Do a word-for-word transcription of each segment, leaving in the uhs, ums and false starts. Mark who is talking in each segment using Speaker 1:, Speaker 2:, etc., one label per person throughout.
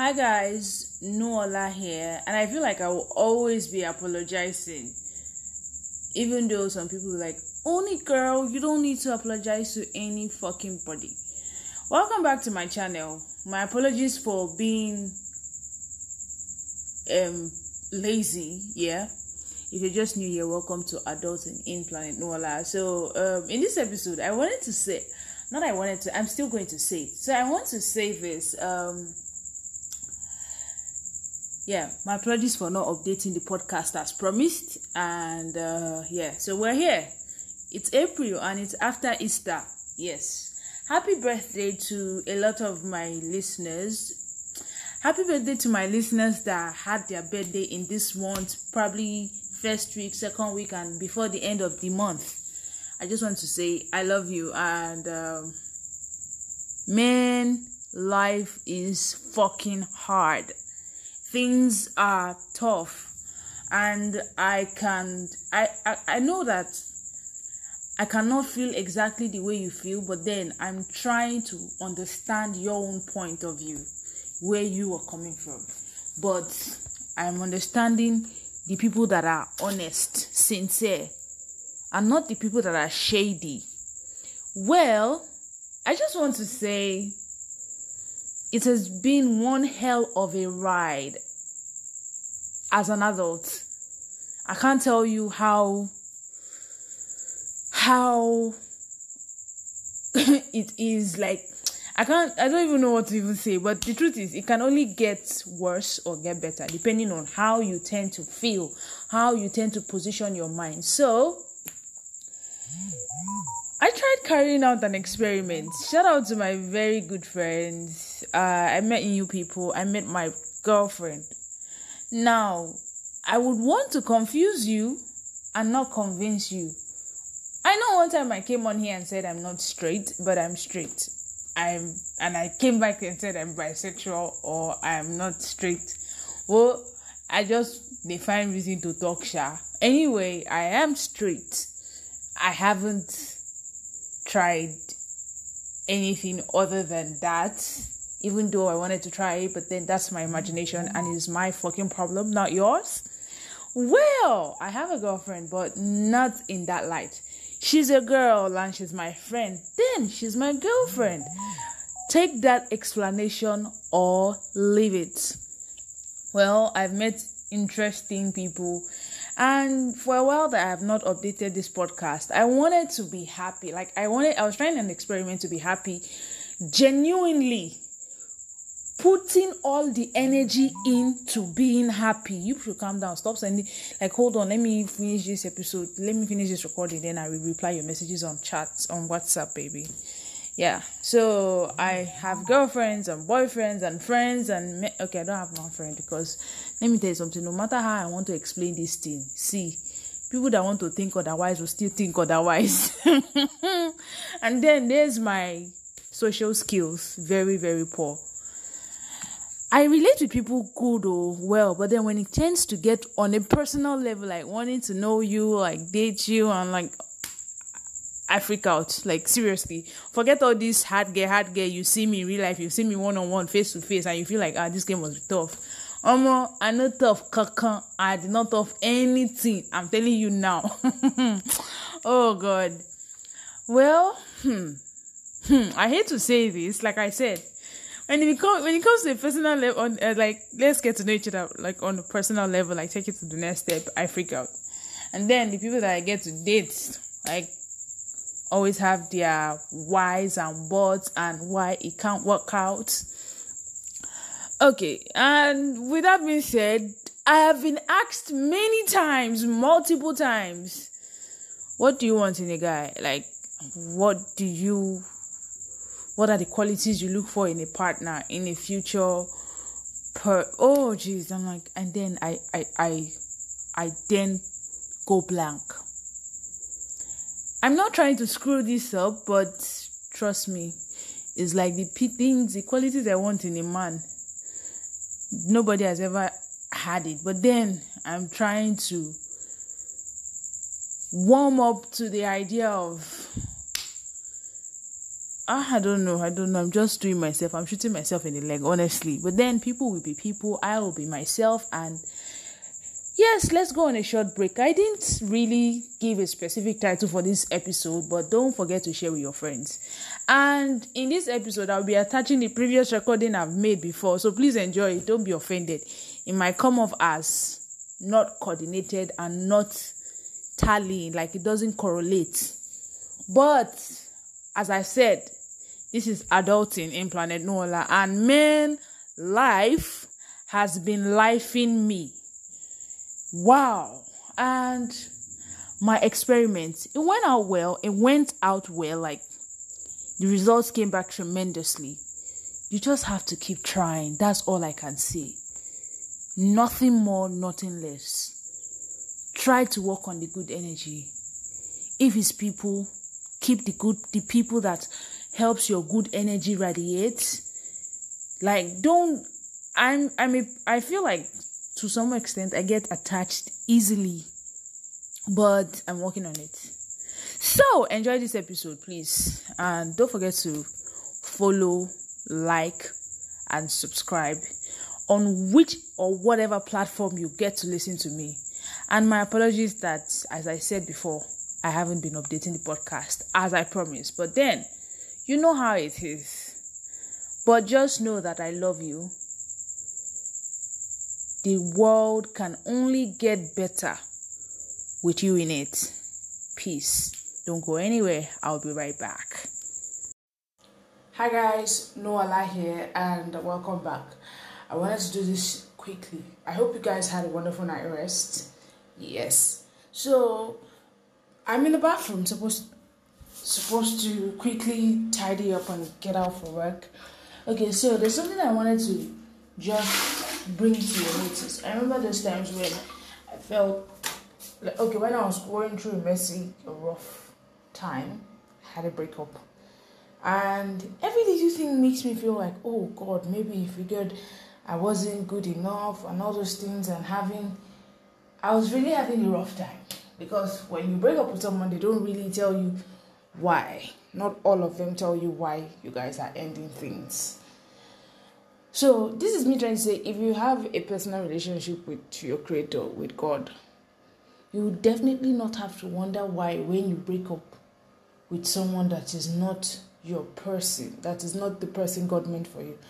Speaker 1: Hi guys, Nuola here, and I feel like I will always be apologizing, even though some people are like, only girl, you don't need to apologize to any fucking body. Welcome back to my channel. My apologies for being um lazy, yeah. If you're just new here, welcome to Adulting in Planet Nuola. So um in this episode, I wanted to say, not I wanted to, I'm still going to say it. So I want to say this, um yeah, my apologies for not updating the podcast as promised. And uh yeah, so we're here. It's April and it's after Easter. Yes. Happy birthday to a lot of my listeners. Happy birthday to my listeners that had their birthday in this month, probably first week, second week, and before the end of the month. I just want to say I love you. And um, man, life is fucking hard. Things are tough, and I can I, I I know that I cannot feel exactly the way you feel, but then I'm trying to understand your own point of view, where you are coming from. But I'm understanding the people that are honest, sincere, and not the people that are shady. Well, I just want to say it has been one hell of a ride as an adult. I can't tell you how how it is. Like, I can't I don't even know what to even say, but the truth is it can only get worse or get better depending on how you tend to feel, how you tend to position your mind. So I tried carrying out an experiment. Shout out to my very good friends. Uh, I met new people. I met my girlfriend. Now, I would want to confuse you and not convince you. I know one time I came on here and said I'm not straight, but I'm straight. I'm and I came back and said I'm bisexual or I'm not straight. Well, I just they find reason to talk sha. Anyway, I am straight. I haven't tried anything other than that, even though I wanted to try it, but then that's my imagination and it's my fucking problem, not yours. Well, I have a girlfriend, but not in that light. She's a girl and she's my friend, then she's my girlfriend. Take that explanation or leave it. Well, I've met interesting people, and for a while that I have not updated this podcast, I wanted to be happy. Like I wanted, I was trying an experiment to be happy, genuinely putting all the energy into being happy. You should calm down. Stop sending, like, hold on, let me finish this episode. Let me finish this recording. Then I will reply your messages on chats, on WhatsApp, baby. Yeah. So I have girlfriends and boyfriends and friends and, me- okay, I don't have one friend because let me tell you something. No matter how I want to explain this thing, see, people that want to think otherwise will still think otherwise. And then there's my social skills. Very, very poor. I relate with people good or well, but then when it tends to get on a personal level, like wanting to know you, like date you, and like I freak out. Like seriously, forget all this hard girl, hard girl. You see me in real life, you see me one on one, face to face, and you feel like ah, this game was tough. Um, I know tough, kaka. I did not tough anything. I'm telling you now. Oh God. Well, hmm, hmm. I hate to say this, like I said. When it comes when it comes to a personal level, on uh, like let's get to know each other, like on a personal level, like take it to the next step. I freak out, and then the people that I get to date, like always have their whys and buts and why it can't work out. Okay, and with that being said, I have been asked many times, multiple times, what do you want in a guy? Like, what do you? What are the qualities you look for in a partner, in a future per oh geez, I'm like, and then I I I I then go blank. I'm not trying to screw this up, but trust me, it's like the things, the qualities I want in a man. Nobody has ever had it, but then I'm trying to warm up to the idea of Ah, I don't know. I don't know. I'm just doing myself. I'm shooting myself in the leg, honestly. But then people will be people. I will be myself. And yes, let's go on a short break. I didn't really give a specific title for this episode, but don't forget to share with your friends. And in this episode, I'll be attaching the previous recording I've made before. So please enjoy it. Don't be offended. It might come off as not coordinated and not tallying, like it doesn't correlate. But as I said, this is adulting in Planet Nola, and man, life has been lifing me. Wow. And my experiment, it went out well. It went out well. Like, the results came back tremendously. You just have to keep trying. That's all I can say. Nothing more, nothing less. Try to work on the good energy. If it's people, keep the good, the people that helps your good energy radiate. Like, don't, I'm, I'm, a, I feel like to some extent I get attached easily, but I'm working on it. So enjoy this episode, please, and don't forget to follow, like, and subscribe on which or whatever platform you get to listen to me. And my apologies that, as I said before, I haven't been updating the podcast as I promised. But then, you know how it is. But just know that I love you. The world can only get better with you in it. Peace. Don't go anywhere. I'll be right back. Hi guys, Noala here, and welcome back. I wanted to do this quickly. I hope you guys had a wonderful night rest. Yes. So, I'm in the bathroom, supposed supposed to quickly tidy up and get out for work. Okay, so there's something I wanted to just bring to your notice. I remember those times when I felt like, okay, when I was going through a messy, a rough time, I had a breakup. And every little thing makes me feel like, oh God, maybe he figured I wasn't good enough and all those things, and having, I was really having a rough time. Because when you break up with someone, they don't really tell you why. Not all of them tell you why you guys are ending things. So this is me trying to say, if you have a personal relationship with your creator, with God, you will definitely not have to wonder why when you break up with someone that is not your person, that is not the person God meant for you.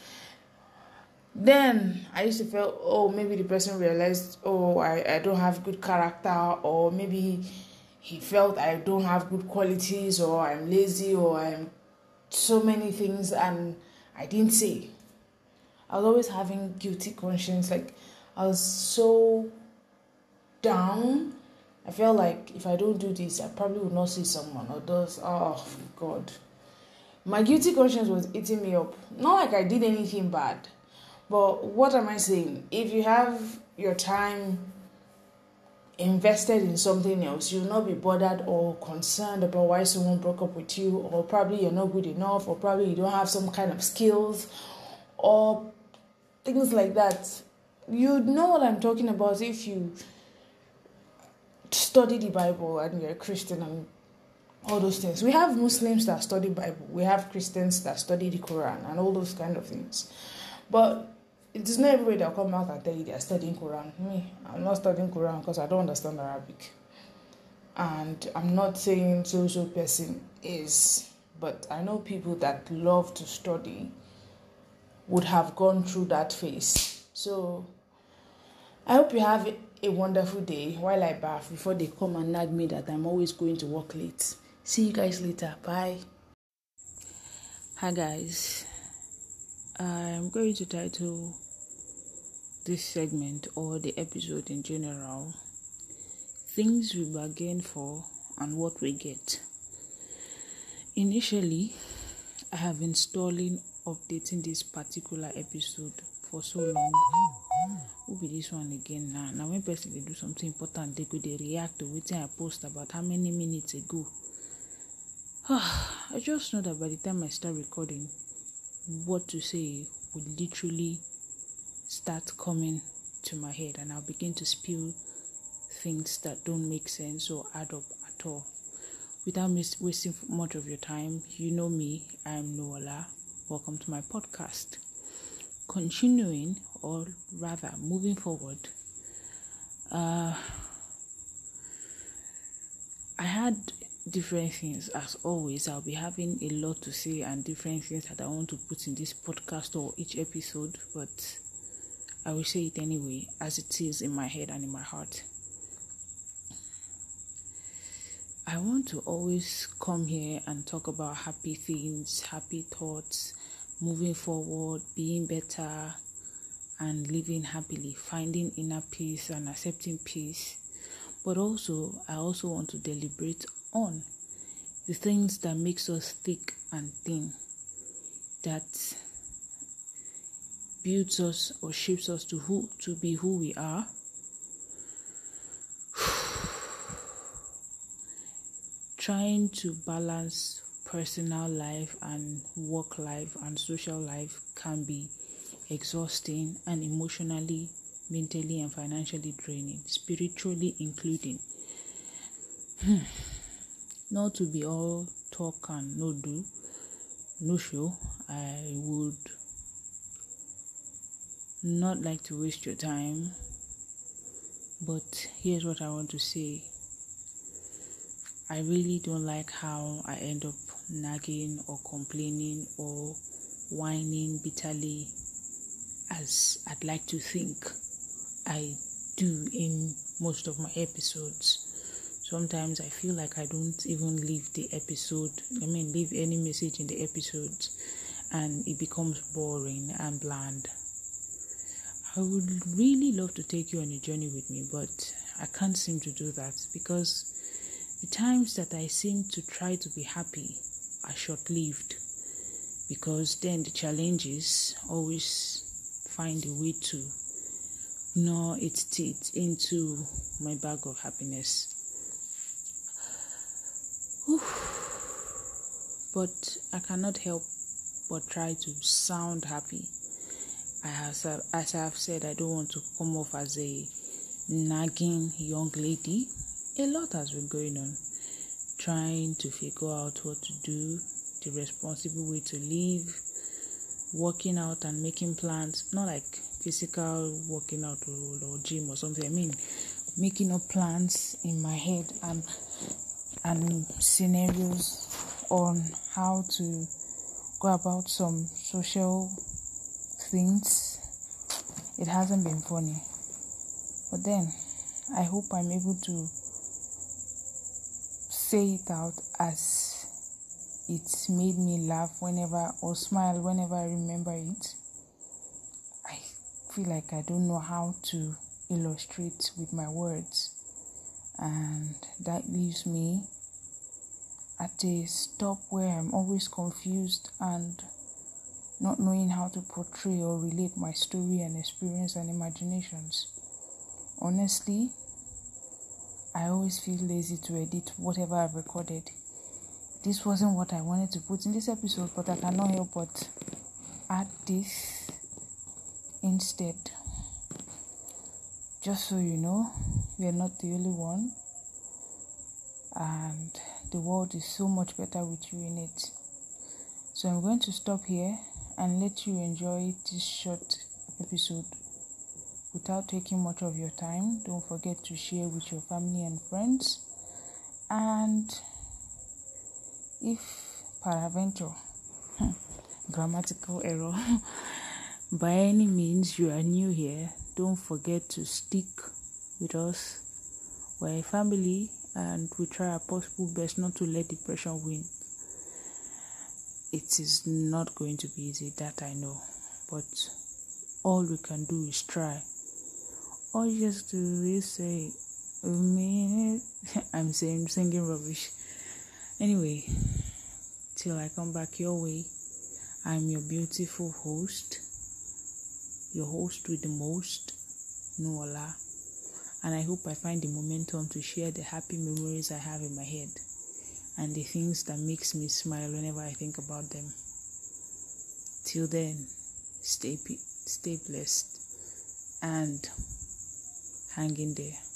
Speaker 1: Then I used to feel, oh, maybe the person realized, oh, I, I don't have good character, or maybe he felt I don't have good qualities, or I'm lazy, or I'm so many things, and I didn't say. I was always having guilty conscience, like I was so down. I felt like if I don't do this, I probably would not see someone, or those, oh God. My guilty conscience was eating me up. Not like I did anything bad. But what am I saying? If you have your time invested in something else, you'll not be bothered or concerned about why someone broke up with you, or probably you're not good enough, or probably you don't have some kind of skills, or things like that. You know what I'm talking about if you study the Bible and you're a Christian and all those things. We have Muslims that study Bible. We have Christians that study the Quran and all those kind of things. But it is not everybody that will come out and tell you they are studying Quran. Me, I'm not studying Quran because I don't understand Arabic. And I'm not saying so-so person is, but I know people that love to study would have gone through that phase. So I hope you have a wonderful day while I bath before they come and nag me that I'm always going to work late. See you guys later. Bye. Hi guys. I'm going to title this segment, or the episode in general, Things We Bargain For and What We Get. Initially, I have been stalling updating this particular episode for so long. Who be this one again now? Now when person they do something important, they go they react to what I post about how many minutes ago. I just know that by the time I start recording, what to say will literally start coming to my head, and I'll begin to spill things that don't make sense or add up at all. without mis- wasting much of your time, you know me, I'm Nuala. Welcome to my podcast. Continuing, or rather moving forward, uh, I had different things. As always, I'll be having a lot to say and different things that I want to put in this podcast or each episode, but I will say it anyway, as it is in my head and in my heart. I want to always come here and talk about happy things, happy thoughts, moving forward, being better, and living happily, finding inner peace and accepting peace. But also, I also want to deliberate on the things that makes us thick and thin, that builds us or shapes us to who to be who we are. Trying to balance personal life and work life and social life can be exhausting and emotionally, mentally, and financially draining, spiritually including. Not to be all talk and no do, no show. I would not like to waste your time, but here's what I want to say. I really don't like how I end up nagging or complaining or whining bitterly as I'd like to think I do in most of my episodes. Sometimes I feel like I don't even leave the episode, I mean leave any message in the episodes, and it becomes boring and bland. I would really love to take you on a journey with me, but I can't seem to do that because the times that I seem to try to be happy are short-lived, because then the challenges always find a way to gnaw its teeth into my bag of happiness. Whew. But I cannot help but try to sound happy. I have, as I have said, I don't want to come off as a nagging young lady. A lot has been going on, trying to figure out what to do, the responsible way to live, working out and making plans, not like physical working out or, or gym or something. I mean, making up plans in my head and and scenarios on how to go about some social things. It hasn't been funny, but then I hope I'm able to say it out as it's made me laugh whenever or smile whenever I remember it. I feel like I don't know how to illustrate with my words, and that leaves me at a stop where I'm always confused and not knowing how to portray or relate my story and experience and imaginations. Honestly, I always feel lazy to edit whatever I've recorded. This wasn't what I wanted to put in this episode, but I cannot help but add this instead. Just so you know, we are not the only one, and the world is so much better with you in it. So I'm going to stop here and let you enjoy this short episode without taking much of your time. Don't forget to share with your family and friends. And if peradventure, grammatical error, by any means you are new here, don't forget to stick with us. We're a family and we try our possible best not to let depression win. It is not going to be easy, that I know, but all we can do is try. All you just do is say, a minute. I'm saying singing rubbish. Anyway, till I come back your way, I'm your beautiful host, your host with the most, Nuala, and I hope I find the momentum to share the happy memories I have in my head and the things that makes me smile whenever I think about them. Till then, stay stay blessed and hang in there.